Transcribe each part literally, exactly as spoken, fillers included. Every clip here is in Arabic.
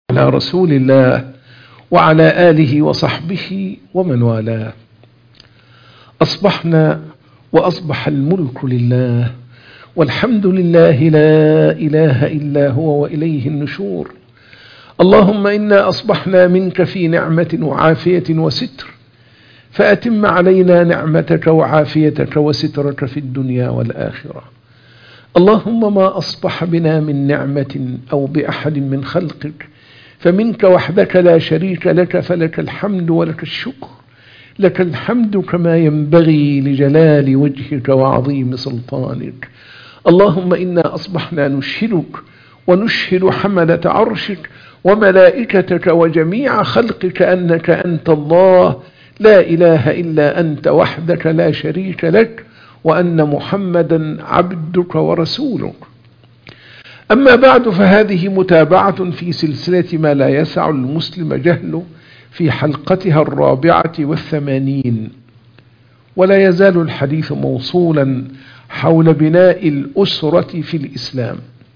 على رسول الله وعلى آله وصحبه ومن والاه. أصبحنا وأصبح الملك لله، والحمد لله لا إله إلا هو وإليه النشور. اللهم إنا أصبحنا منك في نعمة وعافية وستر، فأتم علينا نعمتك وعافيتك وسترك في الدنيا والآخرة. اللهم ما أصبح بنا من نعمة أو بأحد من خلقك فمنك وحدك لا شريك لك، فلك الحمد ولك الشكر. لك الحمد كما ينبغي لجلال وجهك وعظيم سلطانك. اللهم إنا أصبحنا نشهدك ونشهد حملة عرشك وملائكتك وجميع خلقك أنك أنت الله لا إله إلا أنت وحدك لا شريك لك، وأن محمدا عبدك ورسولك. أما بعد، فهذه متابعة في سلسلة ما لا يسع المسلم جهله في حلقتها الرابعة والثمانين، ولا يزال الحديث موصولا حول بناء الأسرة في الإسلام.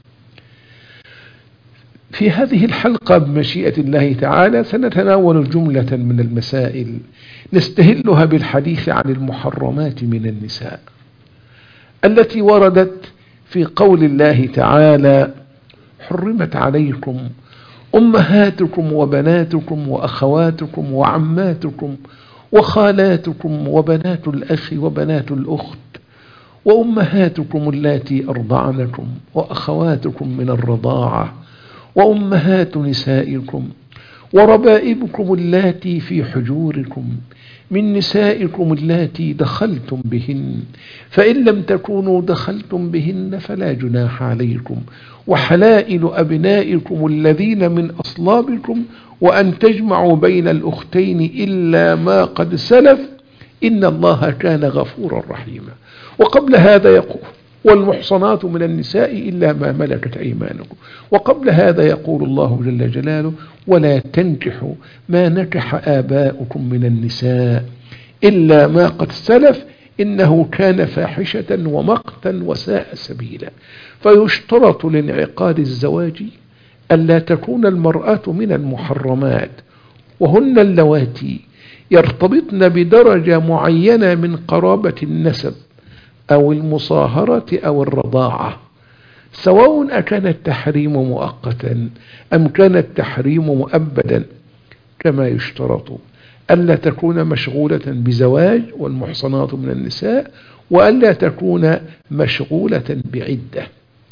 في هذه الحلقة بمشيئة الله تعالى سنتناول جملة من المسائل نستهلها بالحديث عن المحرمات من النساء التي وردت في قول الله تعالى: حرمت عليكم أمهاتكم وبناتكم وأخواتكم وعماتكم وخالاتكم وبنات الأخ وبنات الأخت وأمهاتكم اللاتي أرضعنكم وأخواتكم من الرضاعة وأمهات نسائكم وربائبكم اللاتي في حجوركم من نسائكم اللاتي دخلتم بهن، فإن لم تكونوا دخلتم بهن فلا جناح عليكم، وحلائل أبنائكم الذين من أصلابكم، وأن تجمعوا بين الأختين إلا ما قد سلف، إن الله كان غفورا رحيما. وقبل هذا يقول: والمحصنات من النساء إلا ما ملكت أيمانكم. وقبل هذا يقول الله جل جلاله: ولا تنكحوا ما نكح آباؤكم من النساء إلا ما قد سلف إنه كان فاحشة ومقتا وساء سبيلا. فيشترط لانعقاد الزواج ألا تكون المرأة من المحرمات، وهن اللواتي يرتبطن بدرجة معينة من قرابة النسب أو المصاهرة أو الرضاعة، سواء أكان التحريم مؤقتا أم كان التحريم مؤبدا. كما يشترط ألا تكون مشغولة بزواج والمحصنات من النساء، وألا تكون مشغولة بعدة.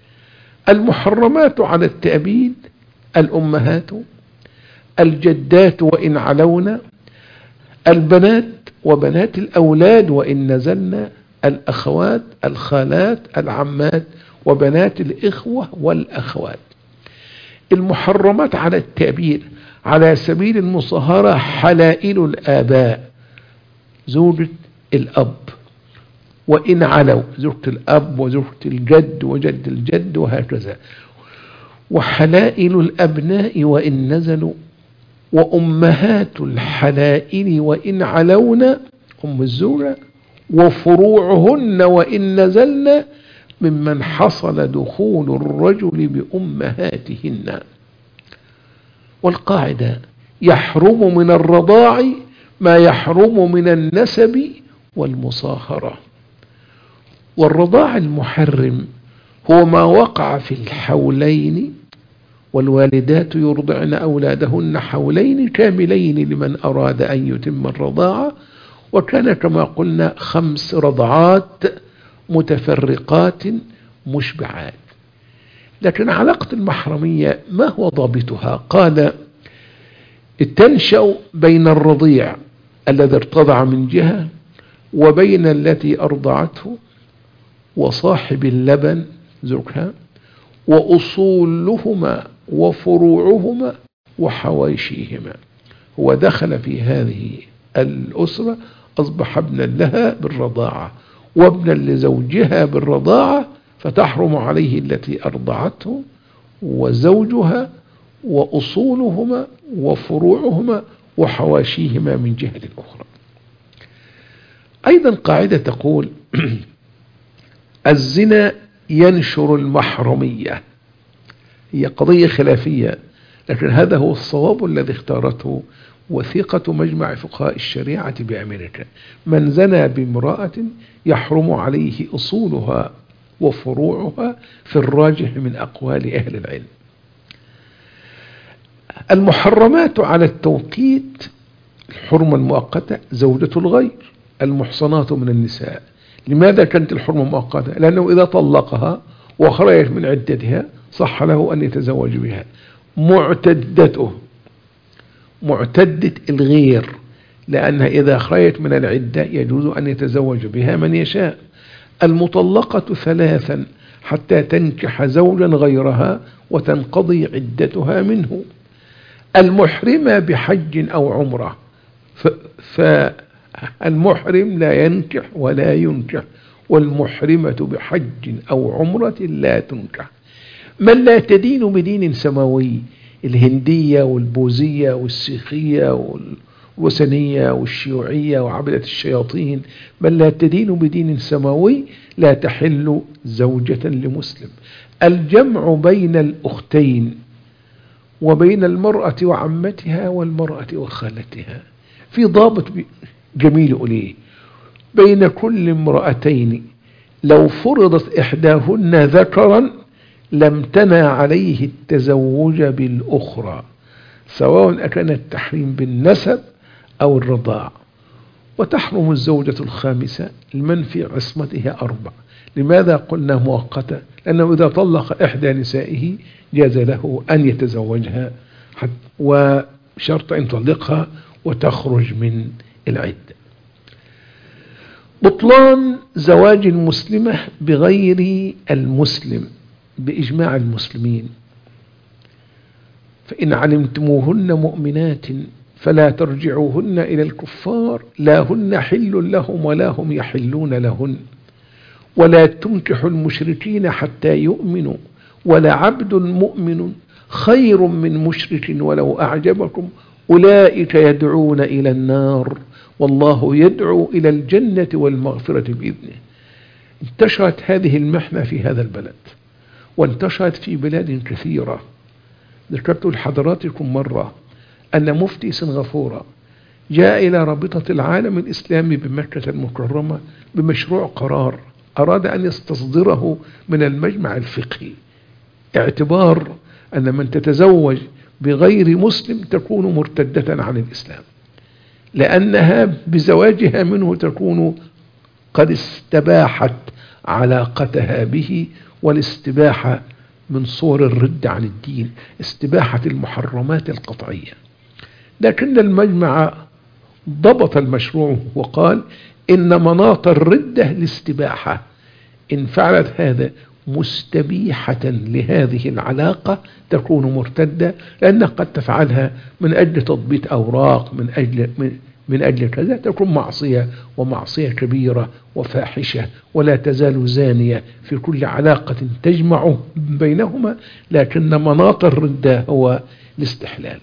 المحرمات على التأبيد: الأمهات، الجدات وإن علونا، البنات وبنات الأولاد وإن نزلنا، الأخوات، الخالات، العمات، وبنات الإخوة والأخوات. المحرمات على التأبيد على سبيل المصاهرة: حلائل الآباء، زوجة الأب وإن علوا، زوجة الأب وزوجة الجد وجد الجد وهكذا. وحلائل الأبناء وإن نزلوا، وأمهات الحلائل وإن علونا، أم الزوجة، وفروعهن وإن نزلن، ممن حصل دخول الرجل بأمهاتهن. والقاعدة: يحرم من الرضاع ما يحرم من النسب والمصاهرة. والرضاع المحرم هو ما وقع في الحولين، والوالدات يرضعن أولادهن حولين كاملين لمن أراد أن يتم الرضاعة، وكان كما قلنا خمس رضعات متفرقات مشبعات. لكن علاقة المحرمية ما هو ضابطها؟ قال: تنشأ بين الرضيع الذي ارتضع من جهة وبين التي أرضعته وصاحب اللبن زوجها، وأصولهما وفروعهما وحواشيهما. هو دخل في هذه الأسرة، أصبح ابنا لها بالرضاعة وابنا لزوجها بالرضاعة، فتحرم عليه التي أرضعته وزوجها وأصولهما وفروعهما وحواشيهما من جهة أخرى. أيضا قاعدة تقول: الزنا ينشر المحرمية. هي قضية خلافية لكن هذا هو الصواب الذي اختارته وثيقة مجمع فقهاء الشريعة بأمريكا: من زنى بامرأة يحرم عليه أصولها وفروعها في الراجح من أقوال أهل العلم. المحرمات على التوقيت: الحرمة المؤقتة زوجة الغير، المحصنات من النساء. لماذا كانت الحرمة مؤقتة؟ لأنه إذا طلقها وخرجت من عدتها صح له أن يتزوج بها. معتدته معتدة الغير، لأنها إذا خرجت من العدة يجوز أن يتزوج بها من يشاء. المطلقة ثلاثا حتى تنكح زوجا غيرها وتنقضي عدتها منه. المحرمة بحج أو عمرة، فالمحرم لا ينكح ولا ينكح، والمحرمة بحج أو عمرة لا تنكح. من لا تدين بدين سماوي: الهندية والبوذية والسيخية والوثنية والشيوعية وعبدة الشياطين. من لا تدين بدين سماوي لا تحل زوجة لمسلم. الجمع بين الأختين وبين المرأة وعمتها والمرأة وخالتها في ضابط جميل إليه: بين كل امرأتين لو فرضت إحداهن ذكرا لم تنع عليه التزوج بالأخرى، سواء أكان التحريم بالنسب أو الرضاع. وتحرم الزوجة الخامسة لمن في عصمتها أربع. لماذا قلنا مؤقتة؟ لأنه إذا طلق إحدى نسائه جاز له أن يتزوجها وشرط أن يطلقها وتخرج من العدة. بطلان زواج المسلمة بغير المسلم بإجماع المسلمين: فإن علمتموهن مؤمنات فلا ترجعوهن إلى الكفار، لا هن حل لهم ولا هم يحلون لهن، ولا تنكحوا المشركين حتى يؤمنوا، ولا عبد مؤمن خير من مشرك ولو أعجبكم، أولئك يدعون إلى النار والله يدعو إلى الجنة والمغفرة بإذنه. انتشرت هذه المحنة في هذا البلد وانتشرت في بلاد كثيرة. ذكرت لحضراتكم مرة أن مفتي سنغافورة جاء إلى رابطة العالم الإسلامي بمكة المكرمة بمشروع قرار أراد أن يستصدره من المجمع الفقهي، اعتبار أن من تتزوج بغير مسلم تكون مرتدة عن الإسلام، لأنها بزواجها منه تكون قد استباحت علاقتها به، والاستباحة من صور الرد عن الدين، استباحة المحرمات القطعية. لكن المجمع ضبط المشروع وقال إن مناط الردة الاستباحة، إن فعلت هذا مستبيحة لهذه العلاقة تكون مرتدة، لأنها قد تفعلها من أجل تضبيط أوراق، من أجل من من أجل كذا، تكون معصية ومعصية كبيرة وفاحشة، ولا تزال زانية في كل علاقة تجمع بينهما، لكن مناط الردة هو الاستحلال.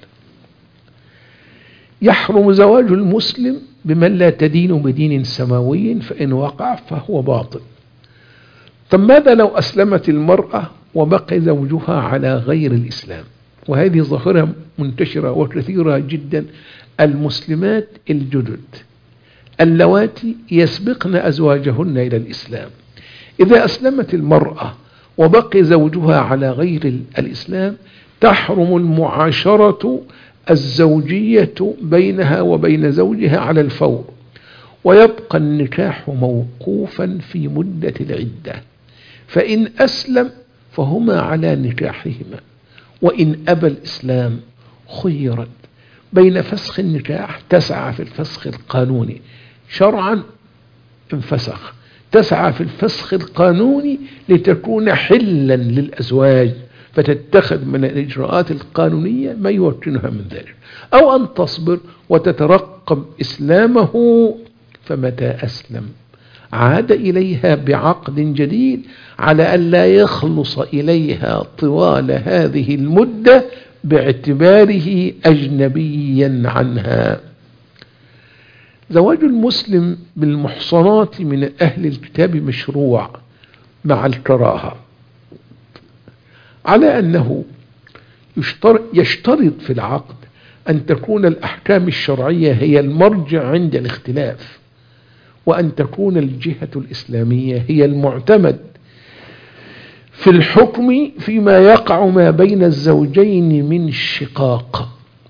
يحرم زواج المسلم بمن لا تدين بدين سماوي، فإن وقع فهو باطل. طب ماذا لو أسلمت المرأة وبقي زوجها على غير الإسلام؟ وهذه ظاهرة منتشرة وكثيرة جدا. المسلمات الجدد اللواتي يسبقن أزواجهن إلى الإسلام، إذا أسلمت المرأة وبقي زوجها على غير الإسلام تحرم المعاشرة الزوجية بينها وبين زوجها على الفور، ويبقى النكاح موقوفا في مدة العدة، فإن أسلم فهما على نكاحهما، وإن أبى الإسلام خيرت بين فسخ النكاح، تسعى في الفسخ القانوني شرعا انفسخ، تسعى في الفسخ القانوني لتكون حلا للأزواج فتتخذ من الإجراءات القانونية ما يمكنها من ذلك، أو أن تصبر وتترقب إسلامه، فمتى أسلم عاد إليها بعقد جديد على أن لا يخلص إليها طوال هذه المدة باعتباره أجنبيا عنها. زواج المسلم بالمحصنات من أهل الكتاب مشروع مع الكراهة، على أنه يشترط في العقد أن تكون الأحكام الشرعية هي المرجع عند الاختلاف، وأن تكون الجهة الإسلامية هي المعتمد في الحكم فيما يقع ما بين الزوجين من شقاق.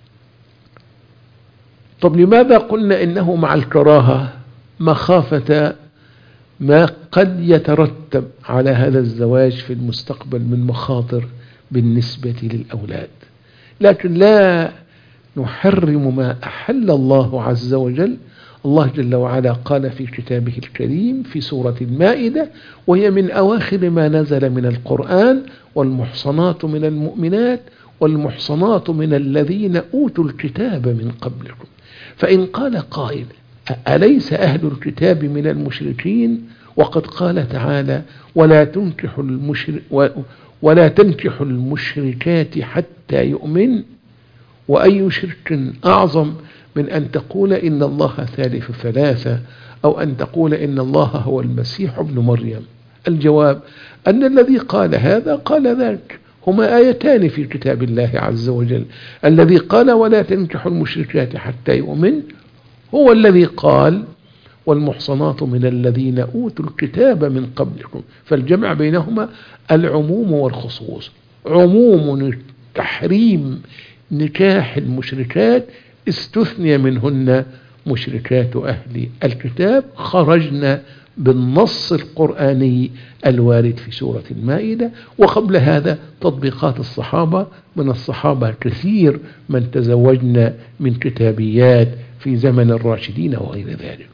طب لماذا قلنا إنه مع الكراهة؟ مخافة ما قد يترتب على هذا الزواج في المستقبل من مخاطر بالنسبة للأولاد، لكن لا نحرم ما أحل الله عز وجل. الله جل وعلا قال في كتابه الكريم في سورة المائدة، وهي من أواخر ما نزل من القرآن: والمحصنات من المؤمنات والمحصنات من الذين أوتوا الكتاب من قبلكم. فإن قال قائل: أليس أهل الكتاب من المشركين؟ وقد قال تعالى: ولا تنكحوا المشر ولا تنكحوا المشركات حتى يؤمن. وأي شرك أعظم من أن تقول إن الله ثالث ثلاثة، أو أن تقول إن الله هو المسيح ابن مريم؟ الجواب أن الذي قال هذا قال ذاك. هما آيتان في كتاب الله عز وجل: الذي قال ولا تنكحوا المشركات حتى يؤمن هو الذي قال والمحصنات من الذين أوتوا الكتاب من قبلكم. فالجمع بينهما العموم والخصوص. عموم تحريم نكاح المشركات استثني منهن مشركات أهل الكتاب، خرجنا بالنص القرآني الوارد في سورة المائدة. وقبل هذا تطبيقات الصحابة، من الصحابة كثير من تزوجنا من كتابيات في زمن الراشدين وغير ذلك.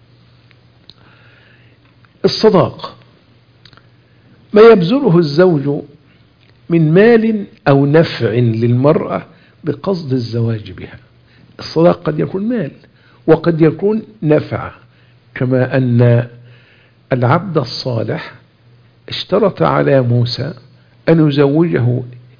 الصداق ما يبذله الزوج من مال أو نفع للمرأة بقصد الزواج بها. الصداق قد يكون مال وقد يكون نفع، كما أن العبد الصالح اشترط على موسى أن يزوجه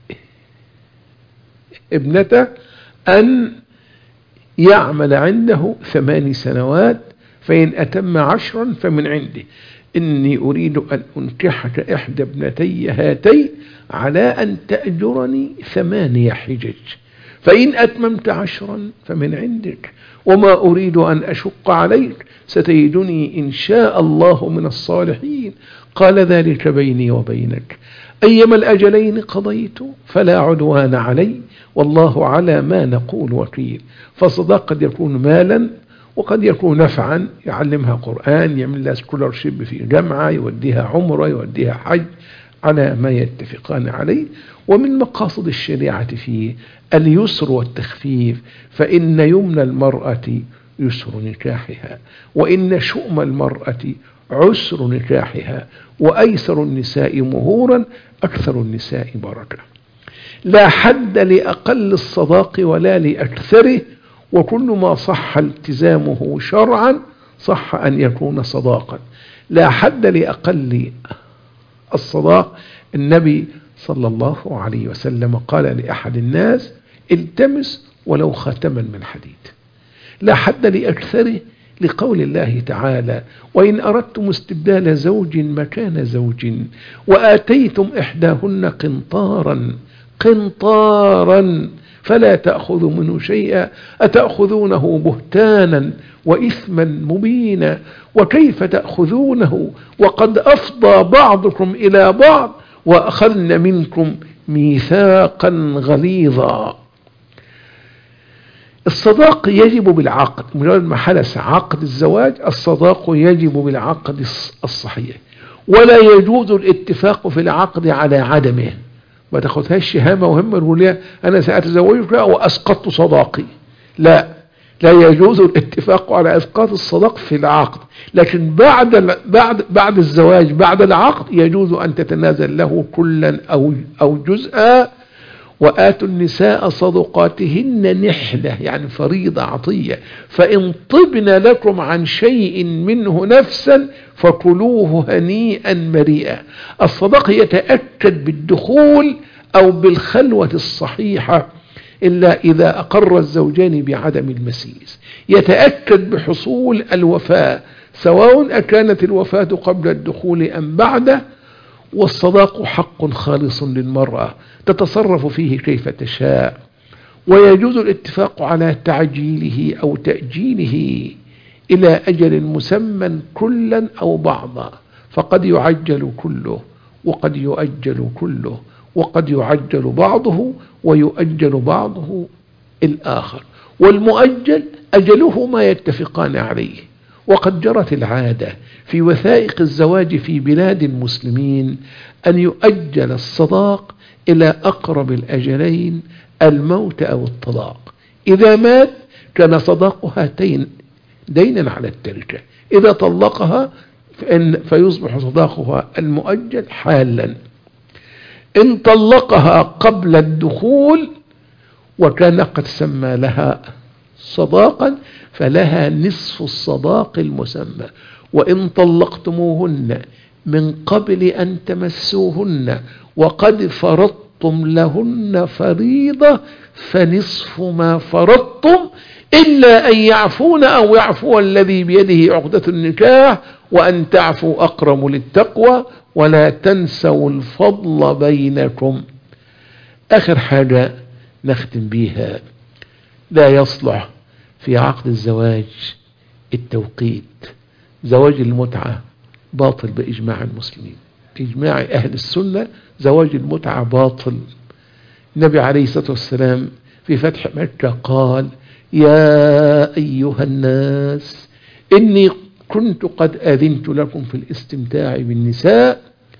ابنته أن يعمل عنده ثماني سنوات، فإن أتم عشرا فمن عنده. إني أريد أن أنكحك إحدى ابنتي هاتين على أن تأجرني ثمانية حجج، فإن أتممت عشرا فمن عندك، وما أريد أن أشق عليك، ستجدني إن شاء الله من الصالحين. قال: ذلك بيني وبينك، أيما الأجلين قضيت فلا عدوان علي، والله على ما نقول وكيل. فالصداق قد يكون مالا وقد يكون نفعا، يعلمها قرآن، يعمل لها سكولارشيب في جامعة، يوديها عمرة، يوديها حج، على ما يتفقان عليه. ومن مقاصد الشريعة فيه اليسر والتخفيف، فإن يمن المرأة يسر نكاحها، وإن شؤم المرأة عسر نكاحها، وأيسر النساء مهورا أكثر النساء بركة. لا حد لأقل الصداق ولا لأكثره، وكل ما صح التزامه شرعا صح أن يكون صداقا. لا حد لأقل الصداق. النبي صلى الله عليه وسلم قال لأحد الناس: التمس ولو خاتما من حديد. لا حد لأكثره، لقول الله تعالى: وإن أردتم استبدال زوج مكان زوج وآتيتم إحداهن قنطارا قنطارا فلا تأخذوا منه شيئا أتأخذونه بهتانا وإثما مبينا، وكيف تأخذونه وقد أفضى بعضكم إلى بعض وأخذن منكم ميثاقا غليظا. الصداق يجب بالعقد، مجرد ما حدث عقد الزواج الصداق يجب بالعقد الصحيح، ولا يجوز الاتفاق في العقد على عدمه. ما تاخذهاش شهامة وهمة تقول أنا سأتزوجك وأسقطت صداقي. لا لا يجوز الاتفاق على إسقاط الصداق في العقد، لكن بعد بعد بعد الزواج بعد العقد يجوز أن تتنازل له كلا أو أو جزءا. وآتوا النساء صدقاتهن نحلة، يعني فريضة عطية، فإن طبن لكم عن شيء منه نفسا فكلوه هنيئا مريئا. الصداق يتأكد بالدخول أو بالخلوة الصحيحة إلا إذا أقر الزوجان بعدم المسيس. يتأكد بحصول الوفاة، سواء أكانت الوفاة قبل الدخول أم بعده، والصداق حق خالص للمرأة تتصرف فيه كيف تشاء، ويجوز الاتفاق على تعجيله أو تأجيله إلى أجل مسمى كلا أو بعضا، فقد يعجل كله وقد يؤجل كله، وقد يعجل بعضه ويؤجل بعضه الآخر، والمؤجل أجله ما يتفقان عليه. وقد جرت العادة في وثائق الزواج في بلاد المسلمين أن يؤجل الصداق إلى أقرب الأجلين، الموت أو الطلاق. إذا مات كان صداقها دينا على التركة، إذا طلقها فإن فيصبح صداقها المؤجل حالا. إن طلقها قبل الدخول وكان قد سمى لها صداقا فلها نصف الصداق المسمى. وإن طلقتموهن من قبل أن تمسوهن وقد فرضتم لهن فريضة فنصف ما فرضتم، إلا أن يعفون أو يعفو الذي بيده عقدة النكاح، وأن تعفوا أقرب للتقوى، ولا تنسوا الفضل بينكم. آخر حاجة نختم بيها، لا يصلح في عقد الزواج التوقيت. زواج المتعة باطل بإجماع المسلمين، إجماع أهل السنة زواج المتعة باطل. النبي عليه الصلاة والسلام في فتح مكة قال: يا أيها الناس إني كنت قد أذنت لكم في الاستمتاع بالنساء،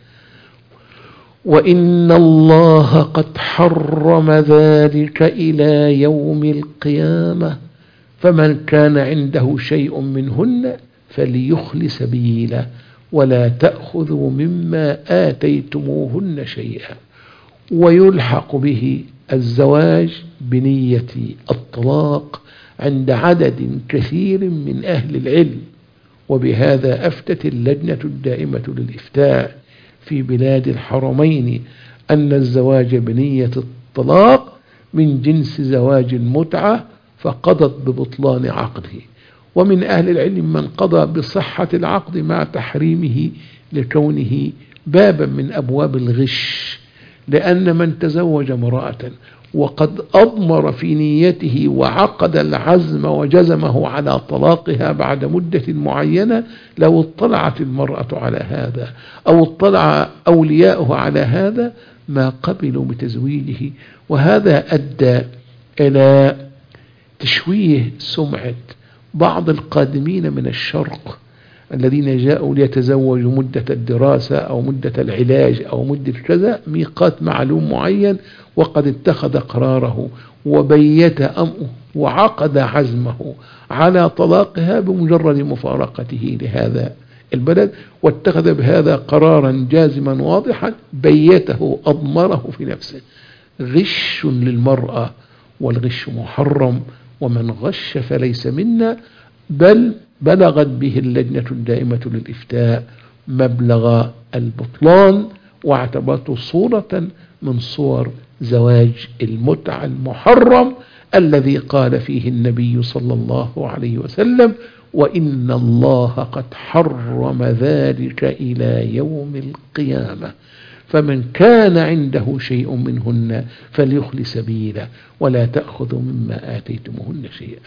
وإن الله قد حرم ذلك إلى يوم القيامة، فمن كان عنده شيء منهن فليخل سبيله، ولا تأخذوا مما آتيتموهن شيئا. ويلحق به الزواج بنية الطلاق عند عدد كثير من أهل العلم، وبهذا أفتت اللجنة الدائمة للإفتاء في بلاد الحرمين أن الزواج بنية الطلاق من جنس زواج المتعة، فقضت ببطلان عقده. ومن أهل العلم من قضى بصحة العقد مع تحريمه لكونه بابا من أبواب الغش، لأن من تزوج امرأة وقد أضمر في نيته وعقد العزم وجزمه على طلاقها بعد مدة معينة، لو اطلعت المرأة على هذا أو اطلع أولياؤه على هذا ما قبلوا بتزويجه. وهذا أدى إلى تشويه سمعة بعض القادمين من الشرق الذين جاءوا ليتزوجوا مدة الدراسة أو مدة العلاج أو مدة كذا، ميقات معلوم معين، وقد اتخذ قراره وبيت أمره وعقد عزمه على طلاقها بمجرد مفارقته لهذا البلد، واتخذ بهذا قرارا جازما واضحا بيته أضمره في نفسه. غش للمرأة، والغش محرم، ومن غش فليس منا، بل بلغت به اللجنة الدائمة للإفتاء مبلغ البطلان، واعتبرته صورة من صور زواج المتعة المحرم الذي قال فيه النبي صلى الله عليه وسلم: وإن الله قد حرم ذلك إلى يوم القيامة، فمن كان عنده شيء منهن فليخل سبيله، ولا تأخذوا مما آتيتموهن شيئا.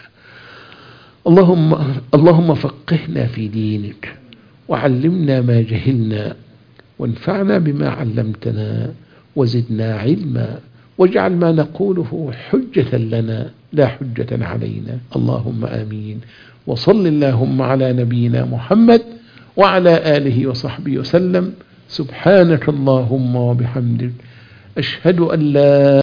اللهم اللهم فقهنا في دينك، وعلمنا ما جهلنا، وانفعنا بما علمتنا، وزدنا علما، واجعل ما نقوله حجة لنا لا حجة علينا. اللهم آمين. وصل اللهم على نبينا محمد وعلى آله وصحبه وسلم. سبحانك اللهم وبحمدك، أشهد أن لا